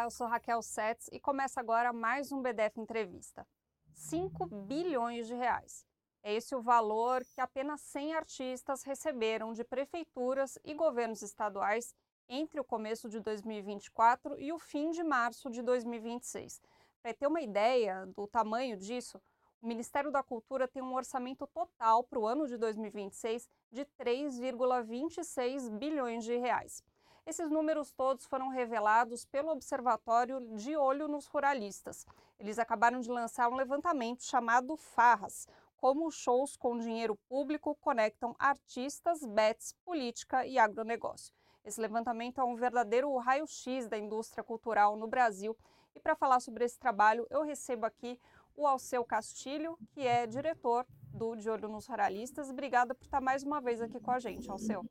Olá, eu sou Raquel Setz e começa agora mais um BDF Entrevista. 5 bilhões de reais. É esse o valor que apenas 100 artistas receberam de prefeituras e governos estaduais entre o começo de 2024 e o fim de março de 2026. Para ter uma ideia do tamanho disso, o Ministério da Cultura tem um orçamento total para o ano de 2026 de 3,26 bilhões de reais. Esses números todos foram revelados pelo Observatório de Olho nos Ruralistas. Eles acabaram de lançar um levantamento chamado Farras, como shows com dinheiro público conectam artistas, bets, política e agronegócio. Esse levantamento é um verdadeiro raio-x da indústria cultural no Brasil. E para falar sobre esse trabalho, eu recebo aqui o Alceu Castilho, que é diretor do De Olho nos Ruralistas. Obrigada por estar mais uma vez aqui com a gente, Alceu.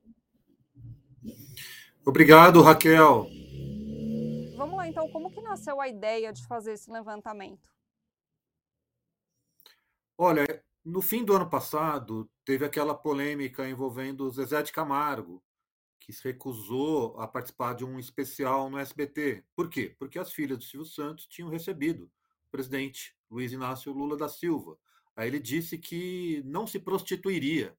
Obrigado, Raquel. Vamos lá, então, como que nasceu a ideia de fazer esse levantamento? Olha, no fim do ano passado, teve aquela polêmica envolvendo o Zezé de Camargo, que se recusou a participar de um especial no SBT. Por quê? Porque as filhas do Silvio Santos tinham recebido o presidente Luiz Inácio Lula da Silva. Aí ele disse que não se prostituiria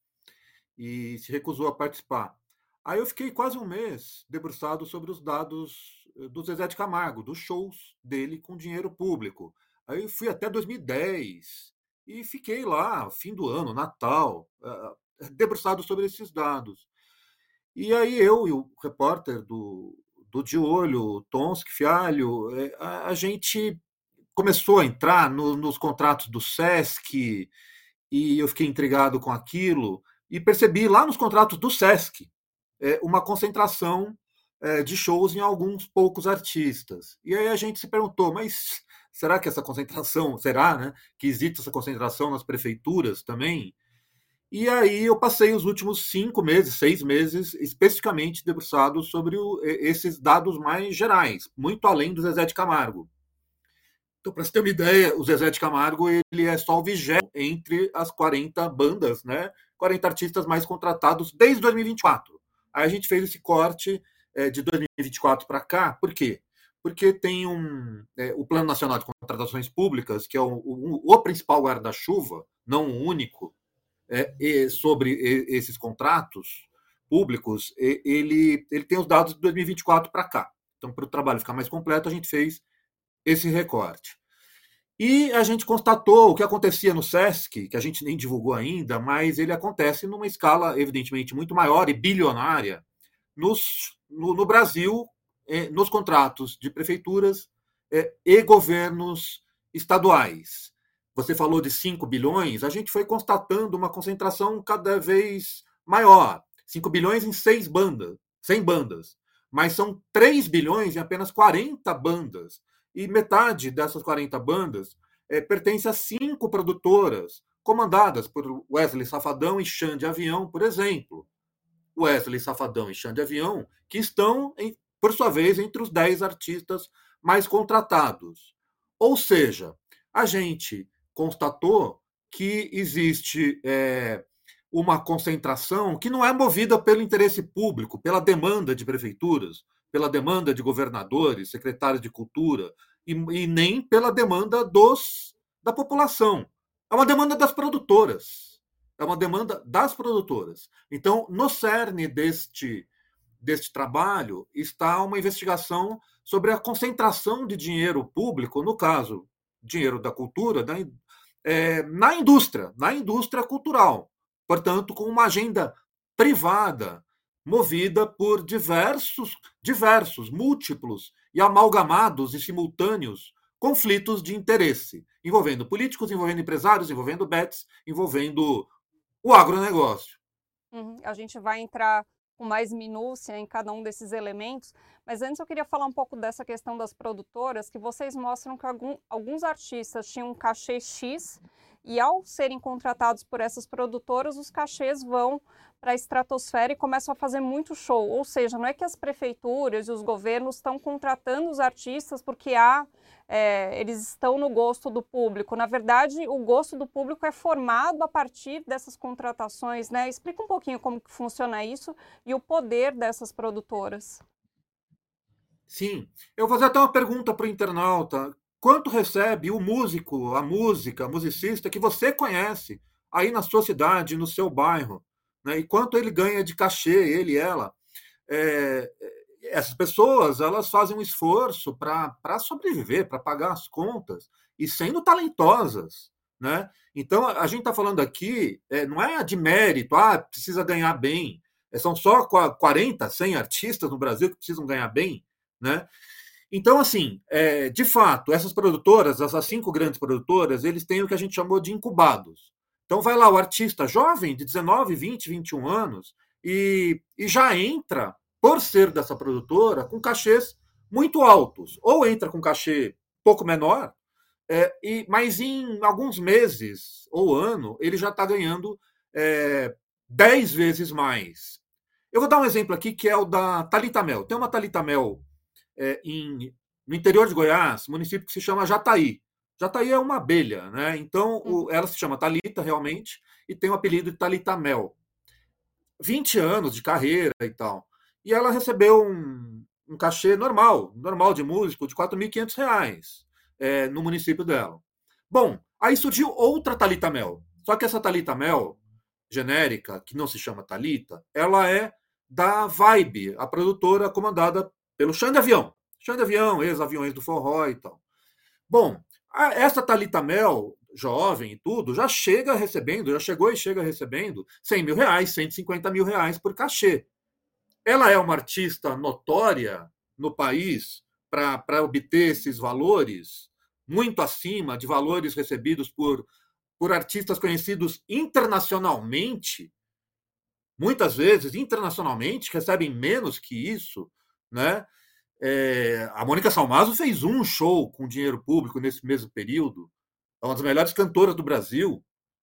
e se recusou a participar. Aí eu fiquei quase um mês debruçado sobre os dados do Zezé de Camargo, dos shows dele com dinheiro público. Aí eu fui até 2010 e fiquei lá, fim do ano, Natal, debruçado sobre esses dados. E aí eu e o repórter do De Olho, o Tonski Fialho, a gente começou a entrar nos contratos do Sesc e eu fiquei intrigado com aquilo e percebi lá nos contratos do Sesc uma concentração de shows em alguns poucos artistas. E aí a gente se perguntou, mas será que essa concentração, será, né, que existe essa concentração nas prefeituras também? E aí eu passei os últimos 5 meses, 6 meses, especificamente debruçado sobre esses dados mais gerais, muito além do Zezé de Camargo. Então, para você ter uma ideia, o Zezé de Camargo ele é só o 20º entre as 40 bandas, né? 40 artistas mais contratados desde 2024. Aí a gente fez esse corte de 2024 para cá. Por quê? Porque tem o Plano Nacional de Contratações Públicas, que é o principal guarda-chuva, não o único, sobre esses contratos públicos, ele tem os dados de 2024 para cá. Então, para o trabalho ficar mais completo, a gente fez esse recorte. E a gente constatou o que acontecia no Sesc, que a gente nem divulgou ainda, mas ele acontece numa escala, evidentemente, muito maior e bilionária no Brasil, nos contratos de prefeituras e governos estaduais. Você falou de 5 bilhões, a gente foi constatando uma concentração cada vez maior. 5 bilhões em 100 bandas. Mas são 3 bilhões em apenas 40 bandas. E metade dessas 40 bandas pertence a 5 produtoras, comandadas por Wesley Safadão e Xande Avião, por exemplo. Wesley Safadão e Xande Avião, que estão, por sua vez, entre os 10 artistas mais contratados. Ou seja, a gente constatou que existe uma concentração que não é movida pelo interesse público, pela demanda de prefeituras, pela demanda de governadores, secretários de cultura, e nem pela demanda da população. É uma demanda das produtoras. É uma demanda das produtoras. Então, no cerne deste trabalho está uma investigação sobre a concentração de dinheiro público, no caso, dinheiro da cultura, na indústria cultural. Portanto, com uma agenda privada, movida por múltiplos e amalgamados e simultâneos conflitos de interesse, envolvendo políticos, envolvendo empresários, envolvendo bets, envolvendo o agronegócio. A gente vai entrar com mais minúcia em cada um desses elementos, mas antes eu queria falar um pouco dessa questão das produtoras, que vocês mostram que alguns artistas tinham um cachê X e ao serem contratados por essas produtoras, os cachês vão para a estratosfera e começam a fazer muito show. Ou seja, não é que as prefeituras e os governos estão contratando os artistas porque eles estão no gosto do público. Na verdade, o gosto do público é formado a partir dessas contratações, né? Explica um pouquinho como que funciona isso e o poder dessas produtoras. Sim. Eu vou fazer até uma pergunta para o internauta. Quanto recebe o músico, a música, musicista que você conhece aí na sua cidade, no seu bairro? Né? E quanto ele ganha de cachê, ele e ela? É, essas pessoas, elas fazem um esforço para sobreviver, para pagar as contas, e sendo talentosas, né? Então, a gente está falando aqui, não é de mérito, precisa ganhar bem. São só 40, 100 artistas no Brasil que precisam ganhar bem, né? Então, assim, de fato, essas produtoras, essas 5 grandes produtoras, eles têm o que a gente chamou de incubados. Então, vai lá o artista jovem, de 19, 20, 21 anos, e já entra, por ser dessa produtora, com cachês muito altos. Ou entra com cachê pouco menor, mas em alguns meses ou ano, ele já está ganhando é, 10 vezes mais. Eu vou dar um exemplo aqui que é o da Thalita Mel. Tem uma Thalita Mel no interior de Goiás, município que se chama Jataí. Jataí é uma abelha, né? Então ela se chama Talita realmente e tem o apelido de Talita Mel. 20 anos de carreira e tal. E ela recebeu um cachê normal de músico, de R$ 4.500 no município dela. Bom, aí surgiu outra Talita Mel. Só que essa Talita Mel, genérica, que não se chama Talita, ela é da Vibe, a produtora comandada pelo Xande Avião. Xande Avião, ex-aviões do forró e tal. Bom, essa Thalita Mel, jovem e tudo, já chegou e chega recebendo R$ 100.000, R$ 150.000 por cachê. Ela é uma artista notória no país para obter esses valores, muito acima de valores recebidos por artistas conhecidos internacionalmente, muitas vezes internacionalmente, recebem menos que isso, né? A Mônica Salmazo fez um show com dinheiro público nesse mesmo período. É uma das melhores cantoras do Brasil,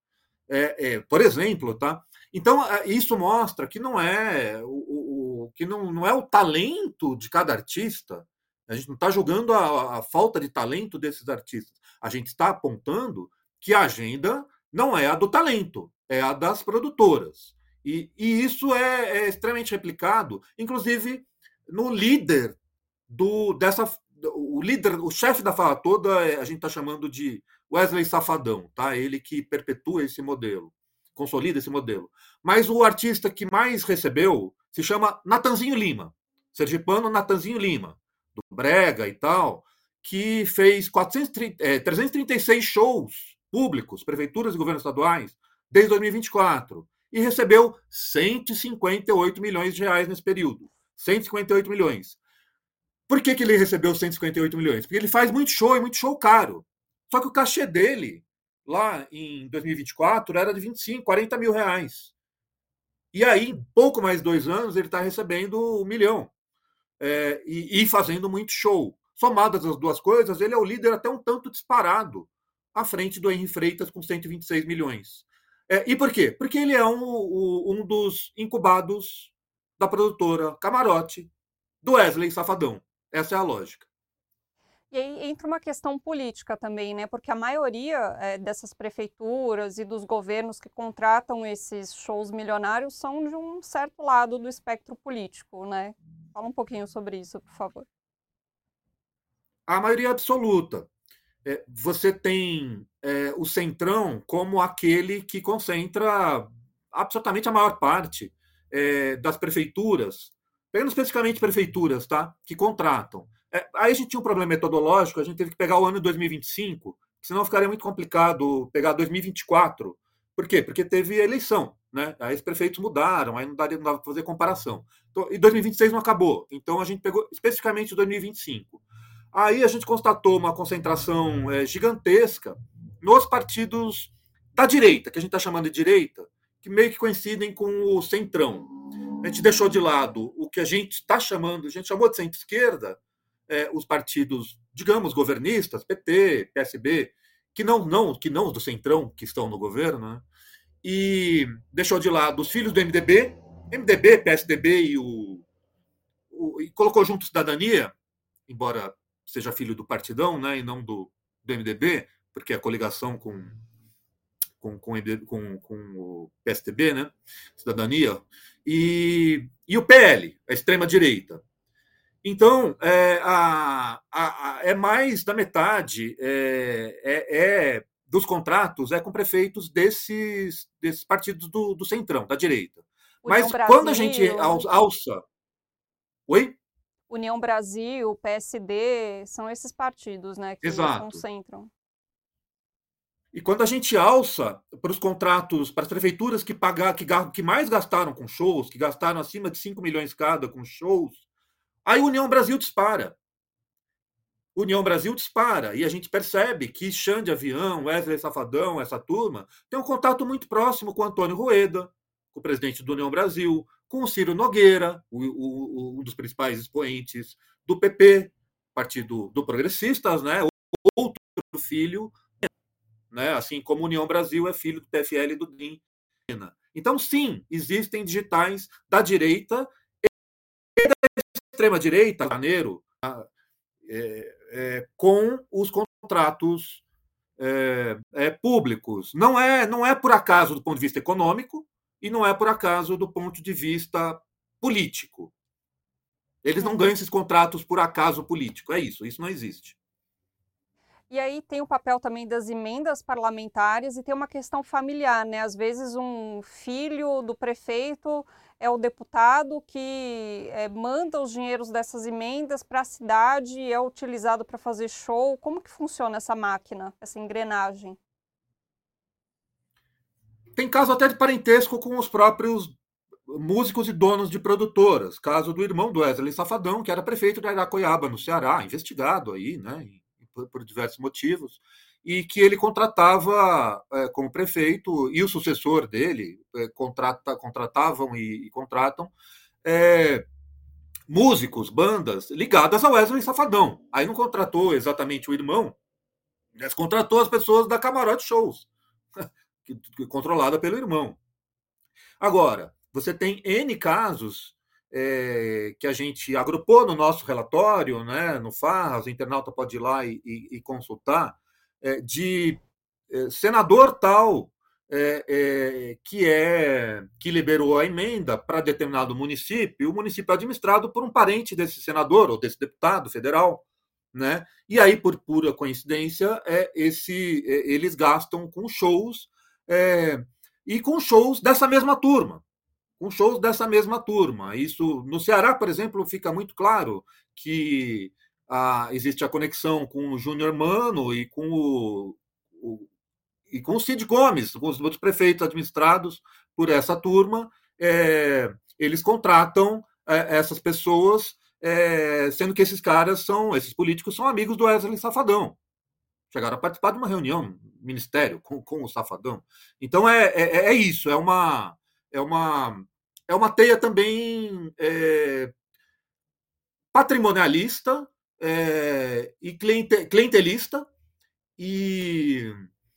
por exemplo, tá? Então isso mostra que não é que não é o talento de cada artista. A gente não está julgando a falta de talento desses artistas. A gente está apontando que a agenda não é a do talento, é a das produtoras. E isso é extremamente replicado, inclusive no líder o líder, o chefe da fala toda, a gente está chamando de Wesley Safadão, tá? Ele que perpetua esse modelo, consolida esse modelo. Mas o artista que mais recebeu se chama Natanzinho Lima, sergipano Natanzinho Lima, do Brega e tal, que fez 336 shows públicos, prefeituras e governos estaduais, desde 2024, e recebeu R$ 158 milhões nesse período. 158 milhões. Por que ele recebeu 158 milhões? Porque ele faz muito show e muito show caro. Só que o cachê dele, lá em 2024, era de 25, R$ 40.000. E aí, em pouco mais de 2 anos, ele está recebendo 1 milhão. E fazendo muito show. Somadas as duas coisas, ele é o líder até um tanto disparado, à frente do Henry Freitas com 126 milhões. E por quê? Porque ele é um dos incubados da produtora Camarote, do Wesley Safadão. Essa é a lógica. E aí entra uma questão política também, né? Porque a maioria dessas prefeituras e dos governos que contratam esses shows milionários são de um certo lado do espectro político, né? Fala um pouquinho sobre isso, por favor. A maioria absoluta. Você tem o Centrão como aquele que concentra absolutamente a maior parte das prefeituras, pegando especificamente prefeituras, tá? Que contratam. Aí a gente tinha um problema metodológico, a gente teve que pegar o ano de 2025, senão ficaria muito complicado pegar 2024. Por quê? Porque teve eleição, né? Aí os prefeitos mudaram, aí não dava para fazer comparação. Então, e 2026 não acabou, então a gente pegou especificamente 2025. Aí a gente constatou uma concentração gigantesca nos partidos da direita, que a gente está chamando de direita, que meio que coincidem com o centrão. A gente deixou de lado o que a gente está chamando, a gente chamou de centro-esquerda, os partidos, digamos, governistas, PT, PSB, que não os do centrão que estão no governo, né? E deixou de lado os filhos do MDB, PSDB e colocou junto Cidadania, embora seja filho do Partidão, né, e não do MDB, porque é a coligação com o PSDB, né, Cidadania, e o PL, a extrema-direita. Então, é mais da metade dos contratos com prefeitos desses partidos do centrão, da direita. União Mas quando a gente Brasil, né? alça. Oi? União Brasil, PSD, são esses partidos, né, que Exato. concentram. E quando a gente alça para os contratos, para as prefeituras que mais gastaram com shows, que gastaram acima de 5 milhões cada com shows, aí União Brasil dispara. União Brasil dispara. E a gente percebe que Xande Avião, Wesley Safadão, essa turma, tem um contato muito próximo com Antônio Rueda, o presidente do União Brasil, com o Ciro Nogueira, um dos principais expoentes do PP, Partido do Progressistas, né? Outro filho, né? Assim como União Brasil é filho do PFL e do DIM. Então, sim, existem digitais da direita e da extrema-direita, janeiro, com os contratos públicos. Não é por acaso do ponto de vista econômico e não é por acaso do ponto de vista político. Eles não ganham esses contratos por acaso político. É isso não existe. E aí tem o papel também das emendas parlamentares e tem uma questão familiar, né? Às vezes um filho do prefeito é o deputado que manda os dinheiros dessas emendas para a cidade e é utilizado para fazer show. Como que funciona essa máquina, essa engrenagem? Tem caso até de parentesco com os próprios músicos e donos de produtoras. Caso do irmão do Wesley Safadão, que era prefeito de Aracoiaba, no Ceará, investigado aí, né, por diversos motivos, e que ele contratava como prefeito, e o sucessor dele contratavam e contratam músicos, bandas ligadas ao Wesley Safadão. Aí não contratou exatamente o irmão, mas contratou as pessoas da Camarote Shows, controlada pelo irmão. Agora, você tem N casos que a gente agrupou no nosso relatório, né, no Farras, o internauta pode ir lá e consultar, de senador tal que liberou a emenda para determinado município, o município é administrado por um parente desse senador ou desse deputado federal, né? E aí, por pura coincidência, eles gastam com shows e com shows dessa mesma turma. Com shows dessa mesma turma. Isso, no Ceará, por exemplo, fica muito claro que existe a conexão com o Júnior Mano e com o Cid Gomes, com os outros prefeitos administrados por essa turma. Eles contratam essas pessoas, sendo que esses políticos são amigos do Wesley Safadão. Chegaram a participar de uma reunião no ministério com o Safadão. Então é isso, é uma teia também patrimonialista e clientelista e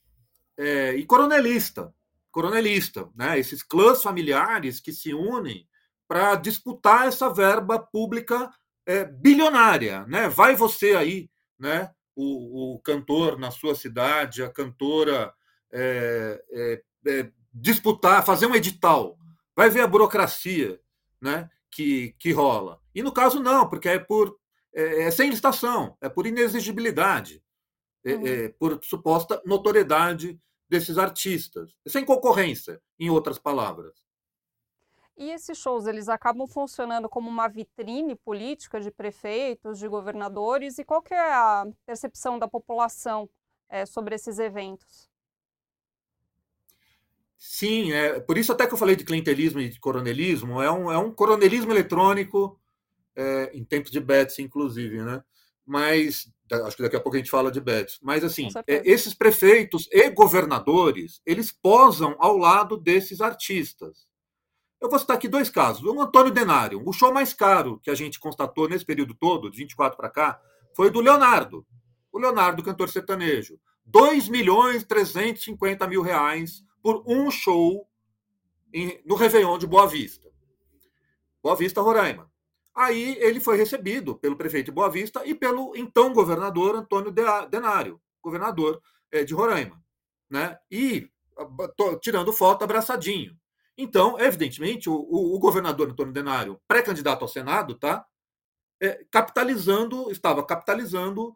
coronelista, né? Esses clãs familiares que se unem para disputar essa verba pública bilionária, né? Vai você aí, né? O cantor na sua cidade, a cantora disputar, fazer um edital, vai ver a burocracia, né? Que rola. E no caso não, porque é sem licitação, é por inexigibilidade, por suposta notoriedade desses artistas, sem concorrência, em outras palavras. E esses shows, eles acabam funcionando como uma vitrine política de prefeitos, de governadores, e qual que é a percepção da população sobre esses eventos? Sim, por isso até que eu falei de clientelismo e de coronelismo, é um coronelismo eletrônico, em tempos de bets, inclusive, né? Mas acho que daqui a pouco a gente fala de bets. Mas Com assim, certeza. esses prefeitos e governadores, eles posam ao lado desses artistas. Eu vou citar aqui dois casos. O Antônio Denário, o show mais caro que a gente constatou nesse período todo, de 24 para cá, foi o do Leonardo. O Leonardo, cantor sertanejo. 2.350.000 reais por um show no Réveillon de Boa Vista. Boa Vista, Roraima. Aí ele foi recebido pelo prefeito de Boa Vista e pelo então governador Antônio Denário, governador de Roraima, né? E tirando foto abraçadinho. Então, evidentemente, o governador Antônio Denário, pré-candidato ao Senado, tá? estava capitalizando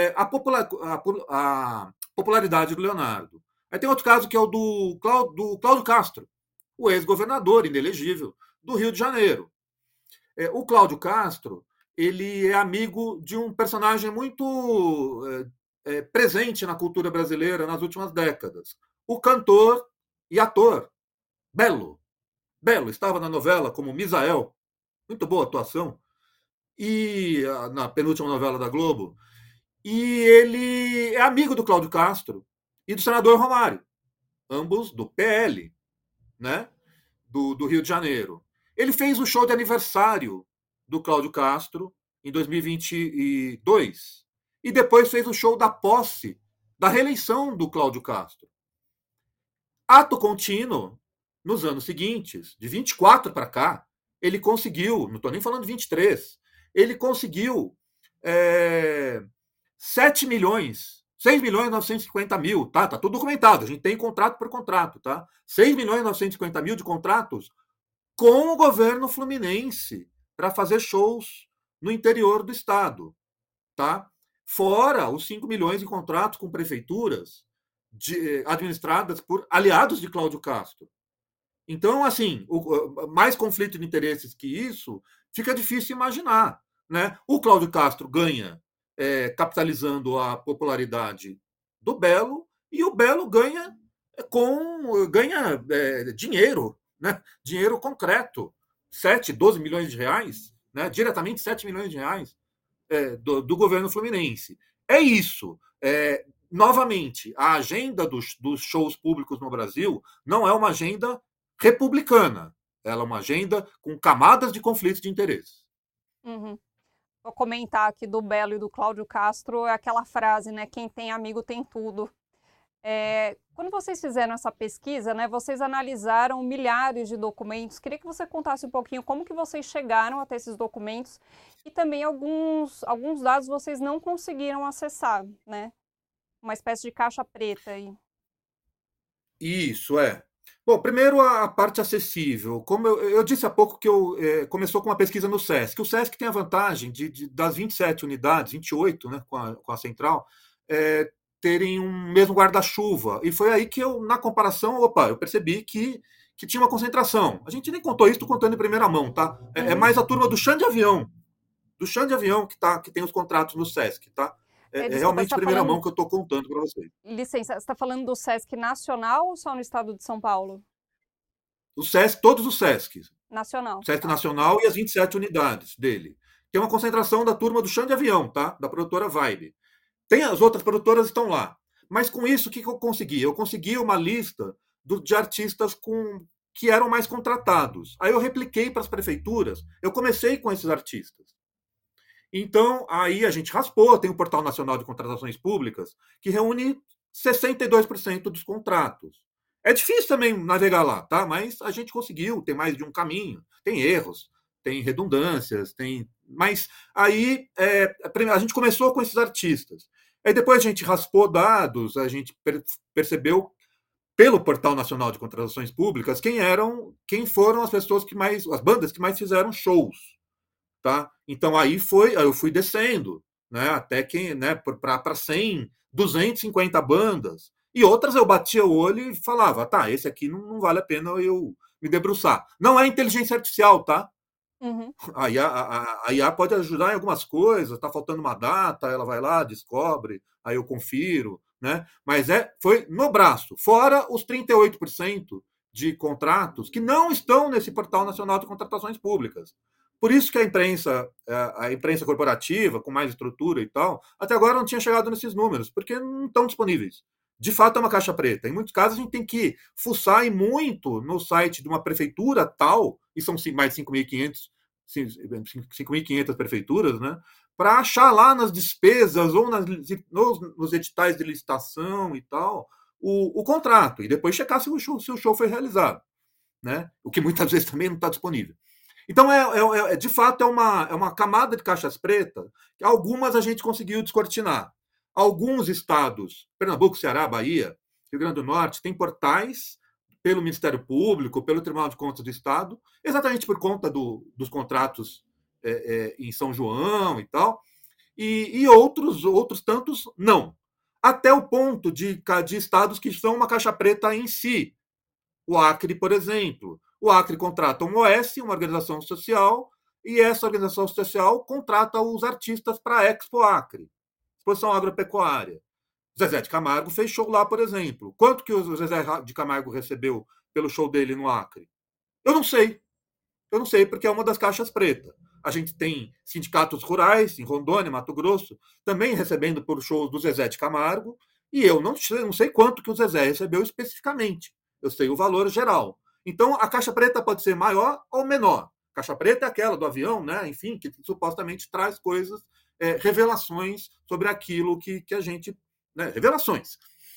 a popularidade do Leonardo. Aí tem outro caso que é o do Cláudio Castro, o ex-governador inelegível do Rio de Janeiro. O Cláudio Castro, ele é amigo de um personagem muito presente na cultura brasileira nas últimas décadas. O cantor e ator Belo. Belo estava na novela como Misael, muito boa atuação, e na penúltima novela da Globo. E ele é amigo do Cláudio Castro e do senador Romário, ambos do PL, né? Do Rio de Janeiro. Ele fez o show de aniversário do Cláudio Castro em 2022 e depois fez o show da posse, da reeleição do Cláudio Castro. Ato contínuo, nos anos seguintes, de 24 para cá, ele conseguiu, não estou nem falando de 23, ele conseguiu 7 milhões, 6 milhões e 950 mil, tá? Tá tudo documentado, a gente tem contrato por contrato, tá? 6 milhões e 950 mil de contratos com o governo fluminense para fazer shows no interior do estado, tá? Fora os 5 milhões de contratos com prefeituras administradas por aliados de Cláudio Castro. Então, assim, mais conflito de interesses que isso, fica difícil imaginar, né? O Cláudio Castro ganha capitalizando a popularidade do Belo e o Belo ganha dinheiro, né? Dinheiro concreto, 7, 12 milhões de reais, né? Diretamente 7 milhões de reais do governo fluminense. É isso. Novamente, a agenda dos shows públicos no Brasil não é uma agenda republicana. Ela é uma agenda com camadas de conflitos de interesse. Uhum. Vou comentar aqui do Belo e do Cláudio Castro, é aquela frase, né? Quem tem amigo tem tudo. Quando vocês fizeram essa pesquisa, né, vocês analisaram milhares de documentos. Queria que você contasse um pouquinho como que vocês chegaram até esses documentos e também alguns dados vocês não conseguiram acessar, né? Uma espécie de caixa preta aí. Isso é. Bom, primeiro a parte acessível. Como eu disse há pouco que começou com uma pesquisa no SESC. O SESC tem a vantagem das 27 unidades, 28, né, com a central, terem um mesmo guarda-chuva. E foi aí que na comparação, eu percebi que tinha uma concentração. A gente nem contou isso, estou contando em primeira mão, tá? É mais a turma do chão de avião. Do chão de avião que tem os contratos no SESC, tá? Desculpa, realmente primeira mão que eu estou contando para vocês. Licença, você está falando do SESC nacional ou só no estado de São Paulo? O SESC, todos os SESCs. Nacional. SESC Nacional e as 27 unidades dele. Tem uma concentração da turma do chão de avião, tá? Da produtora Vibe. Tem as outras produtoras estão lá. Mas com isso, o que eu consegui? Eu consegui uma lista de artistas que eram mais contratados. Aí eu repliquei para as prefeituras. Eu comecei com esses artistas. Então, aí a gente raspou, tem o Portal Nacional de Contratações Públicas, que reúne 62% dos contratos. É difícil também navegar lá, tá? Mas a gente conseguiu, tem mais de um caminho, tem erros, tem redundâncias, mas aí a gente começou com esses artistas. Aí depois a gente raspou dados, a gente percebeu pelo Portal Nacional de Contratações Públicas quem foram as pessoas as bandas que mais fizeram shows. Tá? Então aí eu fui descendo, né, até que, né, para 100, 250 bandas. E outras eu batia o olho e falava, tá, esse aqui não vale a pena eu me debruçar. Não é inteligência artificial, tá? Uhum. A IA pode ajudar em algumas coisas, tá faltando uma data, ela vai lá, descobre, aí eu confiro, né? Mas foi no braço, fora os 38% de contratos que não estão nesse Portal Nacional de Contratações Públicas. Por isso que a imprensa corporativa, com mais estrutura e tal, até agora não tinha chegado nesses números, porque não estão disponíveis. De fato, é uma caixa preta. Em muitos casos, a gente tem que fuçar e muito no site de uma prefeitura tal, e são mais de 5.500 prefeituras, né? Para achar lá nas despesas ou nos editais de licitação e tal, o contrato, e depois checar se o show foi realizado, né? O que muitas vezes também não está disponível. Então, de fato, é uma camada de caixas pretas que algumas a gente conseguiu descortinar. Alguns estados, Pernambuco, Ceará, Bahia, Rio Grande do Norte, têm portais pelo Ministério Público, pelo Tribunal de Contas do Estado, exatamente por conta dos contratos em São João e tal, e outros tantos não. Até o ponto de estados que são uma caixa preta em si. O Acre, por exemplo. O Acre contrata uma OS, uma organização social, e essa organização social contrata os artistas para a Expo Acre, exposição agropecuária. Zezé de Camargo fez show lá, por exemplo. Quanto que o Zezé de Camargo recebeu pelo show dele no Acre? Eu não sei. Eu não sei, porque é uma das caixas pretas. A gente tem sindicatos rurais em Rondônia, Mato Grosso, também recebendo por shows do Zezé de Camargo, e eu não sei quanto que o Zezé recebeu especificamente. Eu sei o valor geral. Então, a caixa preta pode ser maior ou menor. Caixa preta é aquela do avião, né? Enfim, que supostamente traz coisas, revelações sobre aquilo que a gente. Né? Revelações.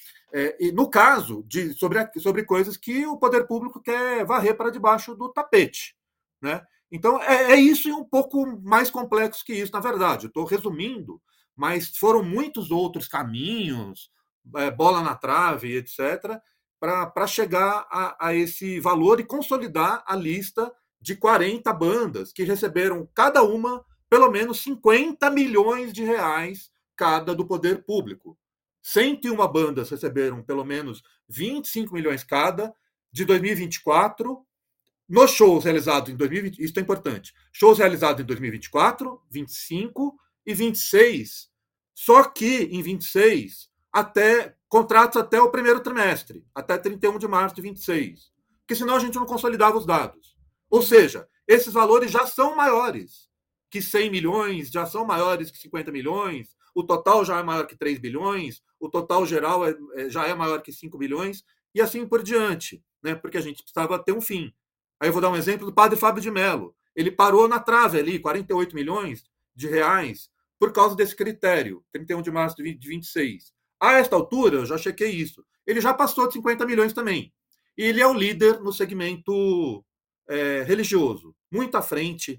E no caso, sobre coisas que o poder público quer varrer para debaixo do tapete. Né? Então, é isso e um pouco mais complexo que isso, na verdade. Estou resumindo, mas foram muitos outros caminhos, bola na trave, etc., para chegar a esse valor e consolidar a lista de 40 bandas que receberam cada uma pelo menos 50 milhões de reais cada do poder público. 101 bandas receberam pelo menos 25 milhões cada de 2024 nos shows realizados em 2020, isso é importante, shows realizados em 2024, 25 e 26. Só que em 26, contratos até o primeiro trimestre, até 31 de março de 26. Porque senão a gente não consolidava os dados. Ou seja, esses valores já são maiores que 100 milhões, já são maiores que 50 milhões, o total já é maior que 3 bilhões, o total geral já é maior que 5 bilhões, e assim por diante, né? Porque a gente precisava ter um fim. Aí eu vou dar um exemplo do padre Fábio de Mello. Ele parou na trave ali, 48 milhões de reais, por causa desse critério, 31 de março de 26. A esta altura, eu já chequei isso, ele já passou de 50 milhões também. E ele é o líder no segmento religioso, muito à frente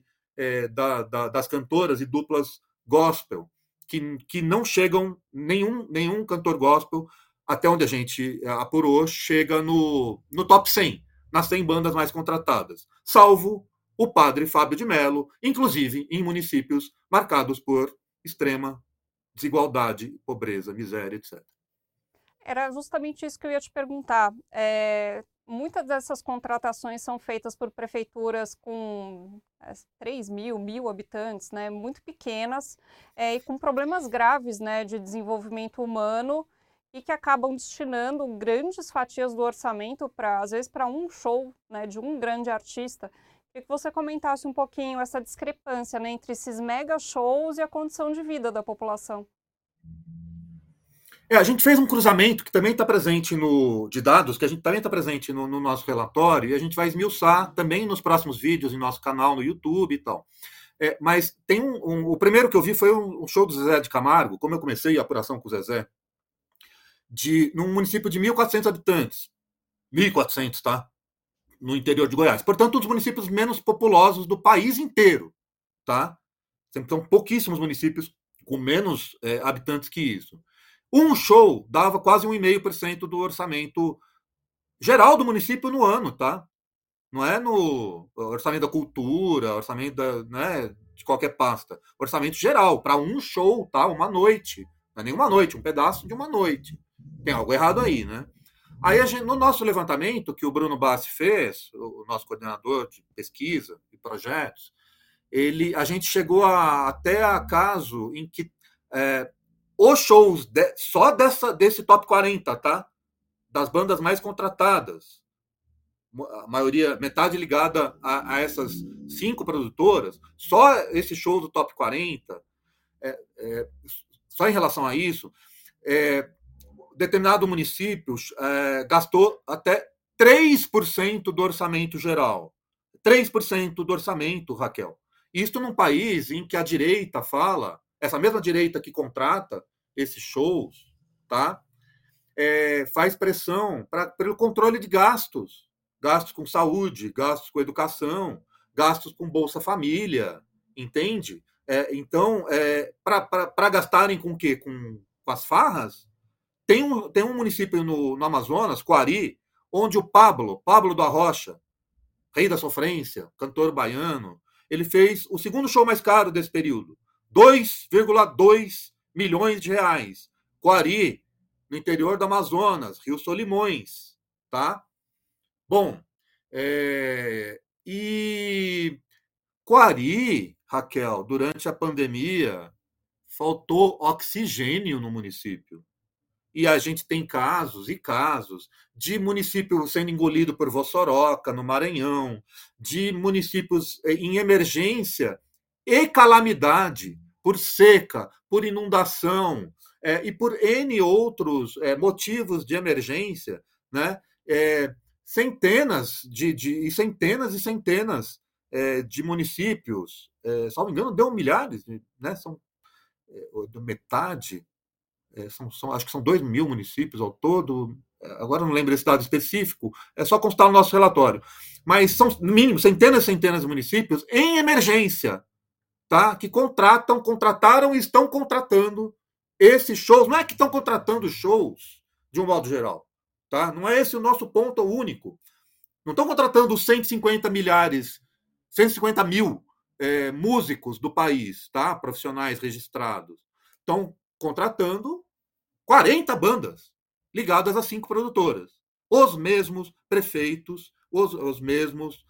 das cantoras e duplas gospel, que não chegam, nenhum cantor gospel, até onde a gente apurou, chega no top 100, nas 100 bandas mais contratadas, salvo o padre Fábio de Mello, inclusive em municípios marcados por extrema desigualdade, pobreza, miséria, etc. Era justamente isso que eu ia te perguntar. Muitas dessas contratações são feitas por prefeituras com 3 mil habitantes, né, muito pequenas, e com problemas graves, né, de desenvolvimento humano, e que acabam destinando grandes fatias do orçamento, às vezes, para um show, né, de um grande artista. Queria que você comentasse um pouquinho essa discrepância, né, entre esses mega shows e a condição de vida da população. A gente fez um cruzamento que também está presente de dados, que a gente também está presente no nosso relatório, e a gente vai esmiuçar também nos próximos vídeos em nosso canal no YouTube e tal. Mas tem o primeiro que eu vi foi um show do Zezé de Camargo, como eu comecei a apuração com o Zezé, num município de 1.400 habitantes. 1.400, tá? No interior de Goiás. Portanto, um dos municípios menos populosos do país inteiro, tá? São pouquíssimos municípios com menos habitantes que isso. Um show dava quase 1,5% do orçamento geral do município no ano, tá? Não é no orçamento da cultura, orçamento né, de qualquer pasta. Orçamento geral, para um show, tá? Uma noite. Não é nem uma noite, um pedaço de uma noite. Tem algo errado aí, né? Aí, no nosso levantamento, que o Bruno Bassi fez, o nosso coordenador de pesquisa e projetos, a gente chegou até a caso em que os shows só desse top 40, tá? Das bandas mais contratadas, a maioria, metade ligada a essas 5 produtoras, só esse show do top 40, só em relação a isso, determinado município gastou até 3% do orçamento geral. 3% do orçamento, Raquel. Isto num país em que a direita fala, essa mesma direita que contrata esses shows, tá? Faz pressão pelo controle de gastos. Gastos com saúde, gastos com educação, gastos com Bolsa Família, entende? Então, para gastarem com o quê? Com as farras? Tem um município no Amazonas, Coari, onde o Pablo da Rocha, rei da sofrência, cantor baiano, ele fez o segundo show mais caro desse período, 2,2 milhões de reais. Coari, no interior do Amazonas, Rio Solimões, tá? Bom, e Coari, Raquel, durante a pandemia, faltou oxigênio no município. E a gente tem casos e casos de município sendo engolido por Vossoroca, no Maranhão, de municípios em emergência e calamidade, por seca, por inundação, e por N outros motivos de emergência, né? Centenas e centenas e centenas de municípios, salvo engano, deu milhares, né? São metade, acho que são 2 mil municípios ao todo, agora não lembro esse dado específico, é só constar no nosso relatório, mas são, no mínimo, centenas e centenas de municípios em emergência, tá? Que contrataram e estão contratando esses shows. Não é que estão contratando shows de um modo geral, tá? Não é esse o nosso ponto único. Não estão contratando 150 milhares, 150 mil músicos do país, tá? Profissionais registrados. Estão contratando 40 bandas ligadas a 5 produtoras. Os mesmos prefeitos, os mesmos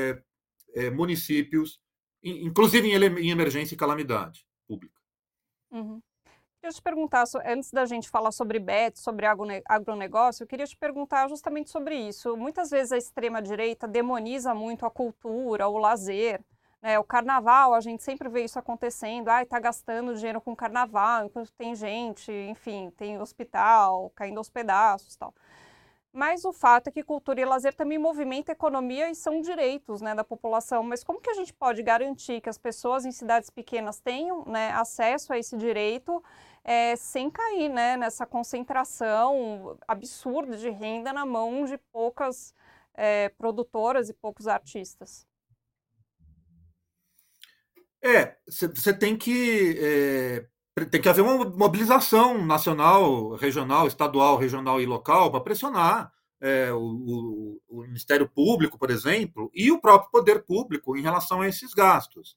municípios, inclusive em emergência e calamidade pública. Uhum. Eu queria te perguntar, antes da gente falar sobre BET, sobre agronegócio, eu queria te perguntar justamente sobre isso. Muitas vezes a extrema-direita demoniza muito a cultura, o lazer, né? O carnaval, a gente sempre vê isso acontecendo. Ai, tá gastando dinheiro com carnaval, enquanto tem gente, enfim, tem hospital caindo aos pedaços e tal. Mas o fato é que cultura e lazer também movimentam a economia e são direitos, né, da população. Mas como que a gente pode garantir que as pessoas em cidades pequenas tenham, né, acesso a esse direito sem cair, né, nessa concentração absurda de renda na mão de poucas produtoras e poucos artistas? Você tem que haver uma mobilização nacional, regional, estadual, regional e local para pressionar o Ministério Público, por exemplo, e o próprio poder público em relação a esses gastos.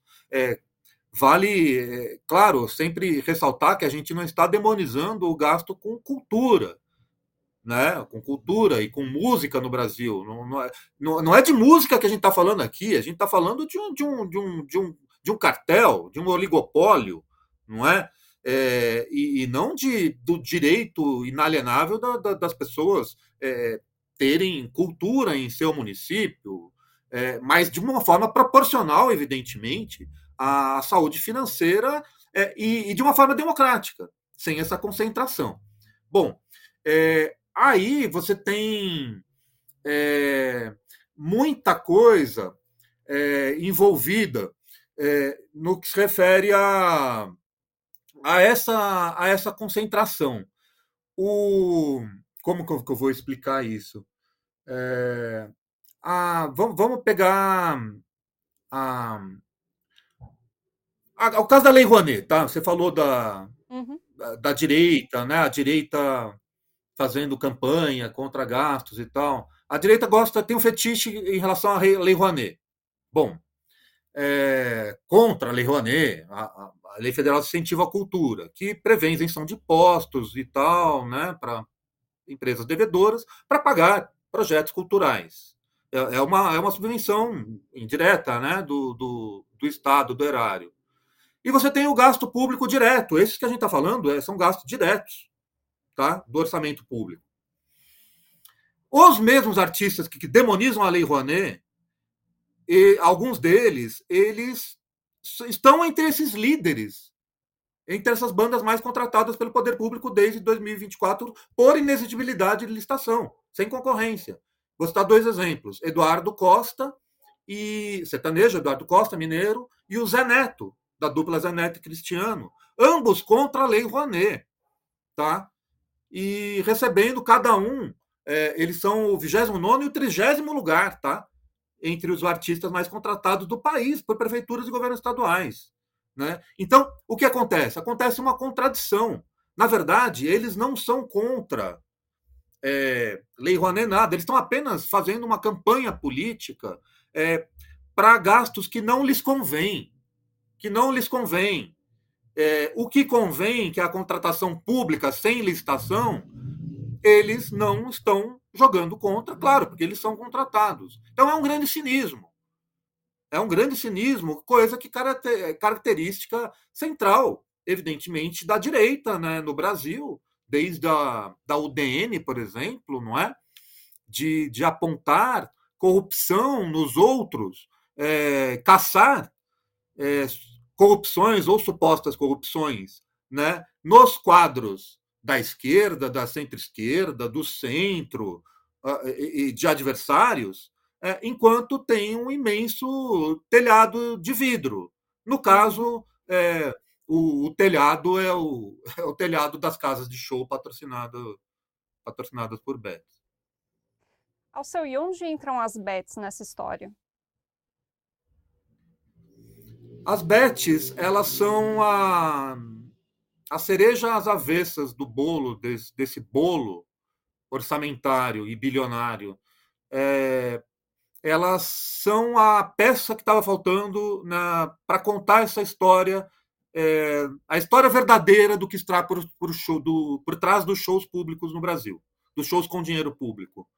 Vale, claro, sempre ressaltar que a gente não está demonizando o gasto com cultura, né? Com cultura e com música no Brasil. Não é de música que a gente está falando aqui, a gente está falando de um cartel, de um oligopólio, não é? E não do direito inalienável das pessoas terem cultura em seu município, mas de uma forma proporcional, evidentemente, à saúde financeira e de uma forma democrática, sem essa concentração. Bom, aí você tem muita coisa envolvida no que se refere a essa concentração. Como que eu vou explicar isso? Vamos pegar o caso da Lei Rouanet, tá? Você falou Uhum. da direita, né? A direita fazendo campanha contra gastos e tal. A direita tem um fetiche em relação à Lei Rouanet. Bom, contra a Lei Rouanet, a Lei Federal de Incentivo à Cultura, que prevê isenção de impostos e tal, né, para empresas devedoras, para pagar projetos culturais. É uma subvenção indireta, né, do Estado, do erário. E você tem o gasto público direto. Esses que a gente está falando são gastos diretos, tá, do orçamento público. Os mesmos artistas que demonizam a Lei Rouanet, e alguns deles, eles estão entre esses líderes, entre essas bandas mais contratadas pelo poder público desde 2024 por inexigibilidade de licitação, sem concorrência. Vou citar 2 exemplos: Eduardo Costa, sertanejo, Eduardo Costa, mineiro, e o Zé Neto, da dupla Zé Neto e Cristiano, ambos contra a Lei Rouanet, tá? E recebendo cada um, eles são o 29º e o 30º lugar, tá? Entre os artistas mais contratados do país por prefeituras e governos estaduais, né? Então, o que acontece? Acontece uma contradição. Na verdade, eles não são contra Lei Rouanet nada, eles estão apenas fazendo uma campanha política para gastos que não lhes convém. Que não lhes convém. O que convém, que é a contratação pública sem licitação, eles não estão jogando contra, claro, porque eles são contratados. Então é um grande cinismo. É um grande cinismo, coisa que característica central, evidentemente, da direita, né, no Brasil, desde da UDN, por exemplo, não é? De apontar corrupção nos outros, caçar é, corrupções ou supostas corrupções, né, nos quadros da esquerda, da centro-esquerda, do centro e de adversários, enquanto tem um imenso telhado de vidro. No caso, o telhado é o telhado das casas de show patrocinadas por bets. Alceu, e onde entram as bets nessa história? As bets, elas são a cereja às avessas do bolo, desse bolo orçamentário e bilionário. Elas são a peça que estava faltando para contar essa história, a história verdadeira do que está por trás dos shows públicos no Brasil, dos shows com dinheiro público.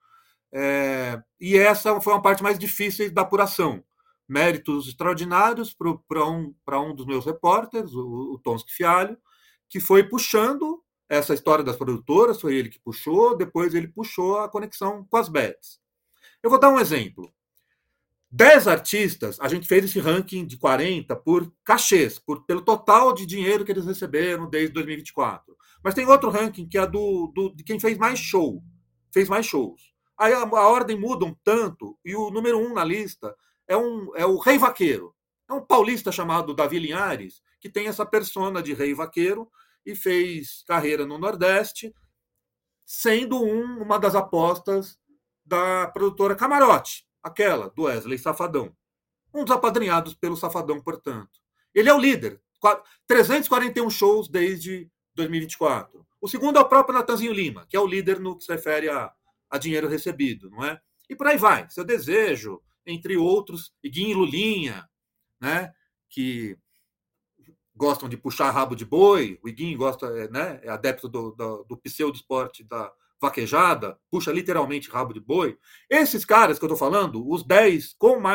E essa foi uma parte mais difícil da apuração. Méritos extraordinários para um dos meus repórteres, o Tom Schifialho, que foi puxando essa história das produtoras, foi ele que puxou, depois ele puxou a conexão com as bets. Eu vou dar um exemplo. 10 artistas, a gente fez esse ranking de 40 por cachês, pelo total de dinheiro que eles receberam desde 2024. Mas tem outro ranking que é de quem fez mais shows. Aí a ordem muda um tanto, e o número 1 na lista é o Rei Vaqueiro. É um paulista chamado Davi Linhares, que tem essa persona de Rei Vaqueiro e fez carreira no Nordeste, sendo uma das apostas da produtora Camarote, aquela do Wesley Safadão. Um dos apadrinhados pelo Safadão, portanto. Ele é o líder. 341 shows desde 2024. O segundo é o próprio Natanzinho Lima, que é o líder no que se refere a dinheiro recebido, não é? E por aí vai. Seu Desejo, entre outros, Iguinho e Lulinha, né? Que gostam de puxar rabo de boi. O Iguinho gosta, né? É adepto do pseudo-esporte da vaquejada, puxa literalmente rabo de boi. Esses caras que eu tô falando, os 10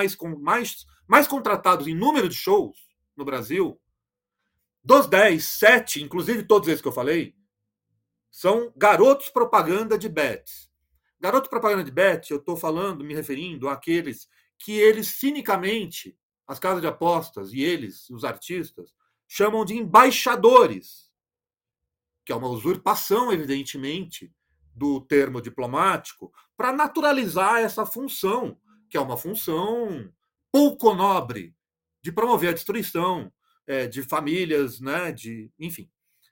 mais contratados em número de shows no Brasil, dos 10, 7, inclusive todos esses que eu falei, são garotos propaganda de bets. Garoto propaganda de bet, eu estou me referindo àqueles que eles cinicamente, as casas de apostas e eles, os artistas, chamam de embaixadores, que é uma usurpação, evidentemente, do termo diplomático, para naturalizar essa função, que é uma função pouco nobre, de promover a destruição de famílias, né, enfim,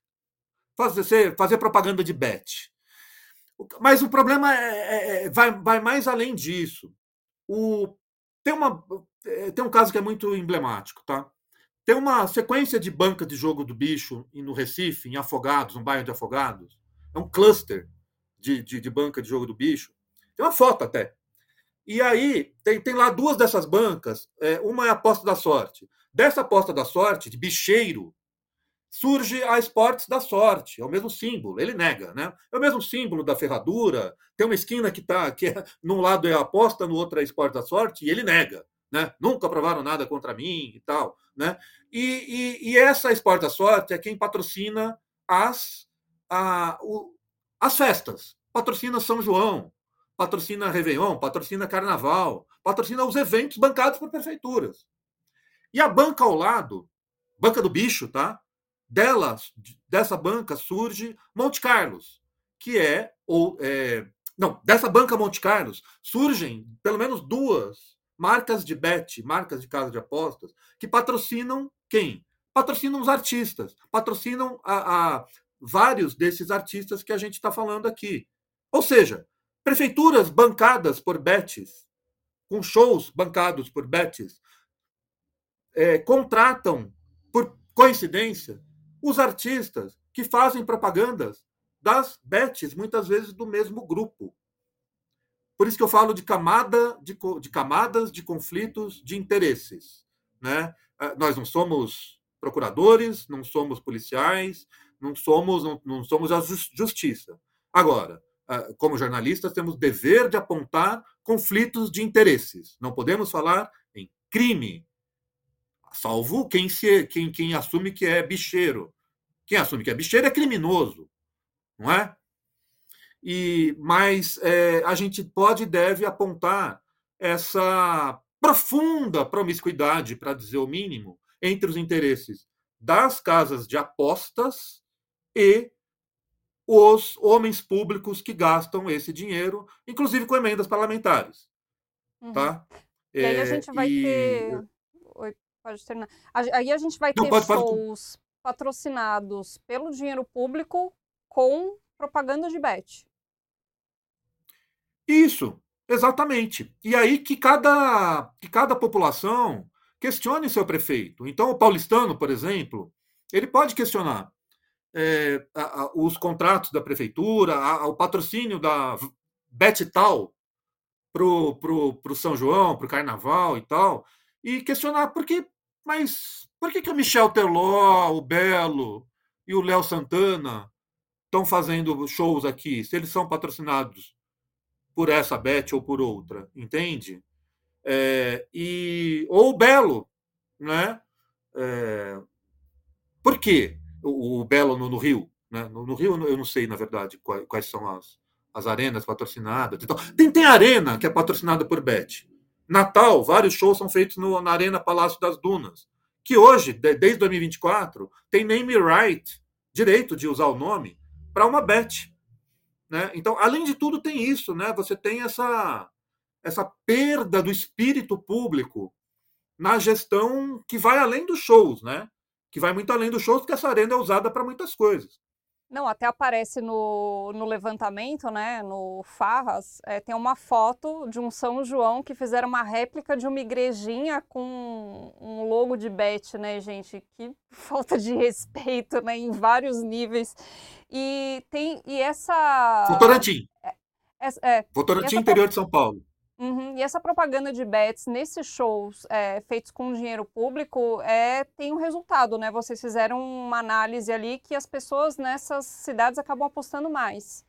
fazer propaganda de bet. Mas o problema vai mais além disso. Tem um caso que é muito emblemático, tá? Tem uma sequência de banca de jogo do bicho no Recife, em Afogados, um bairro de Afogados. É um cluster de banca de jogo do bicho. Tem uma foto até. E aí tem lá duas dessas bancas. Uma é a aposta da sorte. Dessa aposta da sorte, de bicheiro, surge a Esportes da Sorte, é o mesmo símbolo, ele nega, né? É o mesmo símbolo da ferradura, tem uma esquina que num lado é a aposta, no outro é Esportes da Sorte, e ele nega, né? Nunca provaram nada contra mim e tal, né? E essa Esportes da Sorte é quem patrocina as festas, patrocina São João, patrocina Réveillon, patrocina Carnaval, patrocina os eventos bancados por prefeituras. E a banca ao lado, banca do bicho, tá? Dessa banca surge Monte Carlos, que dessa banca Monte Carlos surgem pelo menos duas marcas de bet, marcas de casa de apostas, que patrocinam quem? Patrocinam os artistas, patrocinam vários desses artistas que a gente está falando aqui. Ou seja, prefeituras bancadas por bets, com shows bancados por bets, contratam, por coincidência, os artistas que fazem propagandas das bets, muitas vezes do mesmo grupo. por isso que eu falo de camadas de conflitos de interesses, né? Nós não somos procuradores, não somos policiais, não somos a justiça. Agora, como jornalistas, temos o dever de apontar conflitos de interesses. Não podemos falar em crime, salvo quem assume que é bicheiro. Quem assume que é bicheiro é criminoso, não é? Mas a gente pode e deve apontar essa profunda promiscuidade, para dizer o mínimo, entre os interesses das casas de apostas e os homens públicos que gastam esse dinheiro, inclusive com emendas parlamentares. Uhum. Tá? E aí a gente vai ter. Oi, pode terminar. Aí a gente vai Não, ter pode. shows patrocinados pelo dinheiro público com propaganda de bet. Isso, exatamente. E aí que cada população questione seu prefeito. Então, o paulistano, por exemplo, ele pode questionar os contratos da prefeitura, o patrocínio da Betital pro São João, pro Carnaval e tal, e questionar por que o Michel Teló, o Belo e o Léo Santana estão fazendo shows aqui, se eles são patrocinados por essa bet ou por outra, entende? Ou o Belo, né? Por quê o Belo no Rio? Né? No Rio eu não sei, na verdade, quais são as arenas patrocinadas. Então, tem arena que é patrocinada por Bet. Natal, vários shows são feitos na Arena Palácio das Dunas, que hoje, desde 2024, tem name right, direito de usar o nome, para uma Bet. Né? Então, além de tudo, tem isso, né? Você tem essa perda do espírito público na gestão que vai além dos shows, né? Que vai muito além dos shows, porque essa arena é usada para muitas coisas. Não, até aparece no levantamento, né, no Farras, tem uma foto de um São João que fizeram uma réplica de uma igrejinha com um logo de bet, né, gente? Que falta de respeito, né, em vários níveis. E essa... Votorantim. E Votorantim, essa interior de São Paulo. Uhum. E essa propaganda de bets nesses shows feitos com dinheiro público tem um resultado, né? Vocês fizeram uma análise ali que as pessoas nessas cidades acabam apostando mais.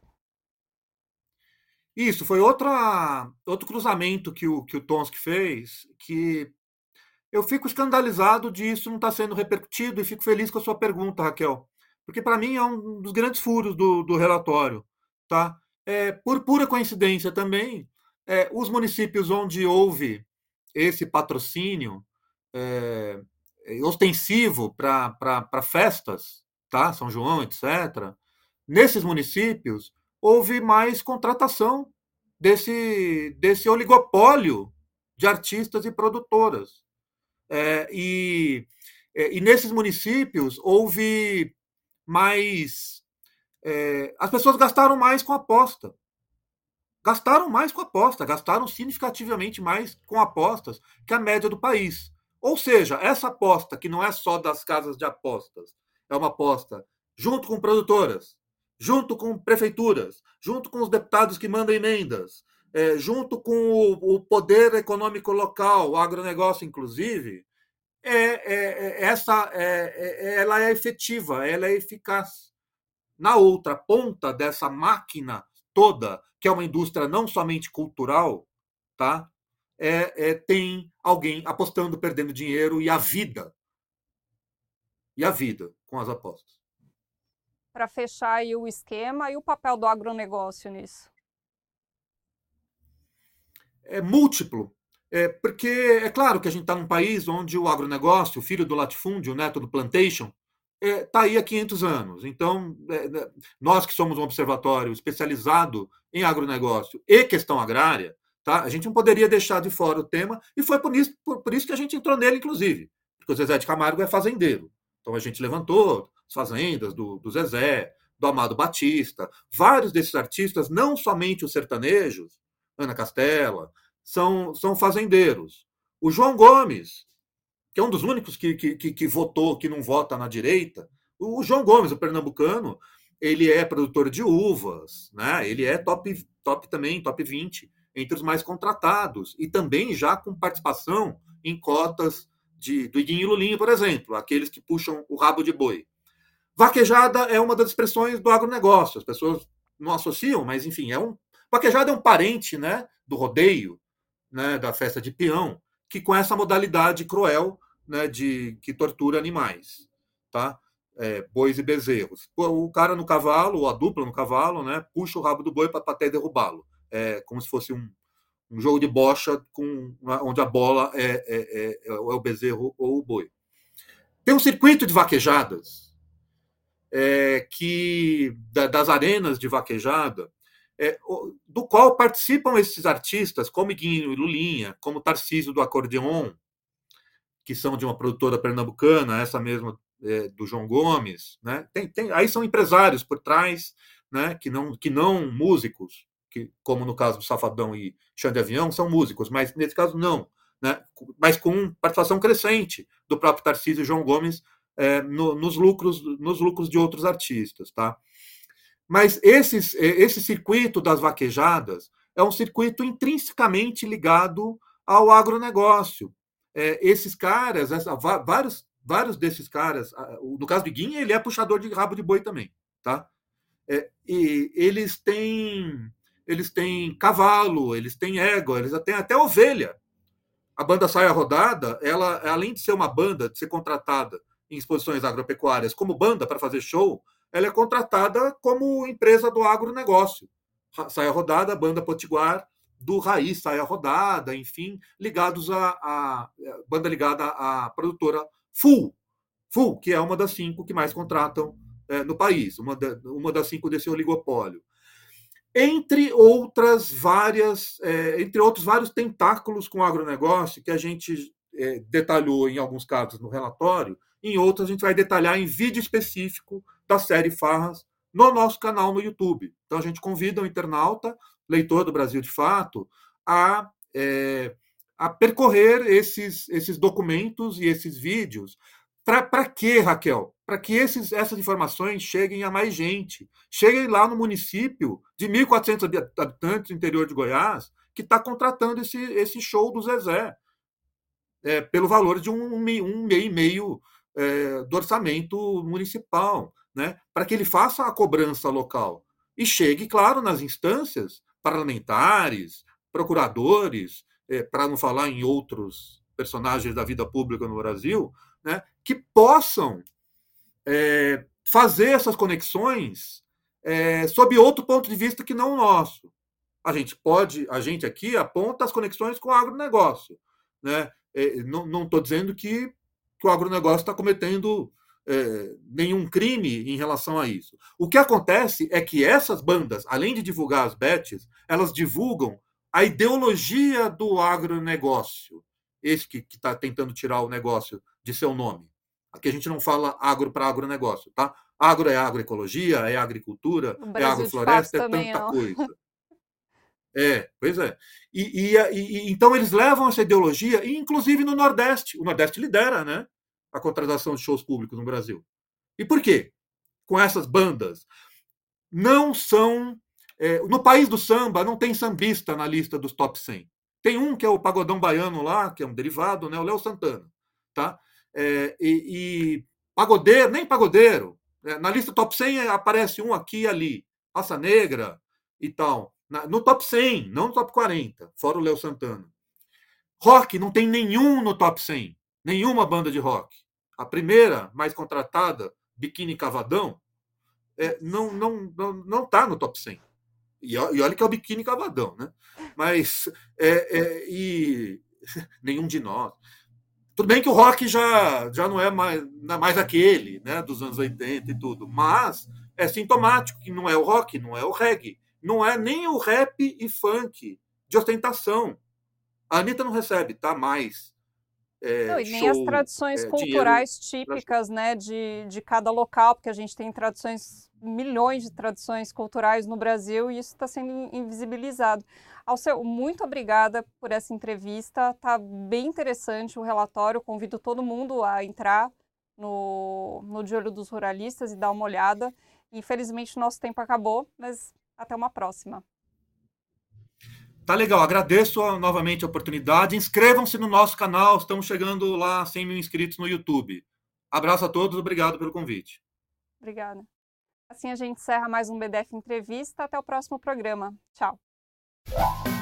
Isso, foi outro cruzamento que o Tomsky fez, que eu fico escandalizado disso não estar sendo repercutido e fico feliz com a sua pergunta, Raquel. Porque para mim é um dos grandes furos do relatório. Tá? Por pura coincidência também, os municípios onde houve esse patrocínio ostensivo para festas, tá? São João, etc., nesses municípios houve mais contratação desse oligopólio de artistas e produtoras. E nesses municípios houve mais. As pessoas gastaram mais com aposta. Gastaram significativamente mais com apostas que a média do país. Ou seja, essa aposta, que não é só das casas de apostas, é uma aposta junto com produtoras, junto com prefeituras, junto com os deputados que mandam emendas, junto com o poder econômico local, o agronegócio, inclusive, ela é efetiva, ela é eficaz. Na outra ponta dessa máquina toda, que é uma indústria não somente cultural, tá? Tem alguém apostando, perdendo dinheiro e a vida com as apostas. Para fechar aí o esquema e o papel do agronegócio nisso. É múltiplo. Porque é claro que a gente está num país onde o agronegócio, o filho do latifúndio, o neto do plantation, está aí há 500 anos. Então, nós que somos um observatório especializado em agronegócio e questão agrária, tá? A gente não poderia deixar de fora o tema, e foi por isso que a gente entrou nele, inclusive, porque o Zezé de Camargo é fazendeiro. Então a gente levantou as fazendas do Zezé, do Amado Batista, vários desses artistas, não somente os sertanejos, Ana Castela, são fazendeiros. O João Gomes, que é um dos únicos que votou, que não vota na direita, o João Gomes, o pernambucano, ele é produtor de uvas, né? Ele é top também, top 20 entre os mais contratados, e também já com participação em cotas do Iguinho e Lulinha, por exemplo, aqueles que puxam o rabo de boi. Vaquejada é uma das expressões do agronegócio, as pessoas não associam, mas enfim, vaquejada é um parente, né, do rodeio, né, da festa de peão, que com essa modalidade cruel, né, que tortura animais, tá? Bois e bezerros. O cara no cavalo, ou a dupla no cavalo, né, puxa o rabo do boi para até derrubá-lo. É como se fosse um jogo de bocha onde a bola é o bezerro ou o boi. Tem um circuito de vaquejadas das arenas de vaquejada, do qual participam esses artistas, como Iguinho e Lulinha, como Tarcísio do Acordeon, que são de uma produtora pernambucana, essa mesma do João Gomes, né? Aí são empresários por trás, né? Que não músicos, como no caso do Safadão e Chão de Avião, são músicos, mas nesse caso não, né? Mas com participação crescente do próprio Tarcísio e João Gomes nos lucros de outros artistas, tá? Mas esse circuito das vaquejadas é um circuito intrinsecamente ligado ao agronegócio. Esses caras, vários desses caras, no caso de Guinha, ele é puxador de rabo de boi também, tá? E eles têm cavalo, eles têm égua, eles têm até ovelha. A banda Saia Rodada, ela, além de ser uma banda, de ser contratada em exposições agropecuárias como banda para fazer show, ela é contratada como empresa do agronegócio. Saia Rodada, banda potiguar do Raiz Saia Rodada, enfim, ligados a banda ligada à produtora Full, que é uma das 5 que mais contratam no país, uma das 5 desse oligopólio. Entre outros vários tentáculos com o agronegócio que a gente detalhou em alguns casos no relatório, em outros a gente vai detalhar em vídeo específico da série Farras no nosso canal no YouTube. Então a gente convida o internauta, leitor do Brasil de Fato, a percorrer esses documentos e esses vídeos. Para quê, Raquel? Para que essas informações cheguem a mais gente. Cheguem lá no município de 1.400 habitantes do interior de Goiás, que está contratando esse show do Zezé, pelo valor de um meio e meio do orçamento municipal, né? Para que ele faça a cobrança local. E chegue, claro, nas instâncias parlamentares, procuradores, para não falar em outros personagens da vida pública no Brasil, né, que possam fazer essas conexões sob outro ponto de vista que não o nosso. A gente aqui aponta as conexões com o agronegócio, né? Não estou dizendo que o agronegócio está cometendo nenhum crime em relação a isso. O que acontece é que essas bandas, além de divulgar as bets, elas divulgam a ideologia do agronegócio, esse que está tentando tirar o negócio de seu nome. Aqui a gente não fala agro para agronegócio, tá? Agro é agroecologia, é agricultura, O é Brasil de Fato agrofloresta, é também tanta não. coisa. Pois é. Então eles levam essa ideologia, e inclusive no Nordeste. O Nordeste lidera, né, a contratação de shows públicos no Brasil. E por quê? Com essas bandas. Não são. No país do samba, não tem sambista na lista dos top 100. Tem um que é o Pagodão Baiano lá, que é um derivado, né, o Léo Santana. Tá? Pagodeiro, nem pagodeiro. Na lista top 100 aparece um aqui e ali. Raça Negra e tal. No top 100, não no top 40, fora o Léo Santana. Rock não tem nenhum no top 100. Nenhuma banda de rock. A primeira, mais contratada, Biquíni Cavadão, não tá no top 100. E olha que é o Biquíni Cavadão, né? Mas nenhum de nós. Tudo bem que o rock já não é mais aquele, né, dos anos 80 e tudo, mas é sintomático que não é o rock, não é o reggae, não é nem o rap e funk de ostentação. A Anitta não recebe, tá? Mais Não, e nem as show, tradições dinheiro. culturais típicas, né, de cada local, porque a gente tem milhões de tradições culturais no Brasil e isso está sendo invisibilizado. Alceu, muito obrigada por essa entrevista, tá bem interessante o relatório, convido todo mundo a entrar no De Olho dos Ruralistas e dar uma olhada. Infelizmente, nosso tempo acabou, mas até uma próxima. Tá legal, agradeço novamente a oportunidade. Inscrevam-se no nosso canal, estamos chegando lá a 100 mil inscritos no YouTube. Abraço a todos, obrigado pelo convite. Obrigada. Assim a gente encerra mais um BDF Entrevista. Até o próximo programa. Tchau.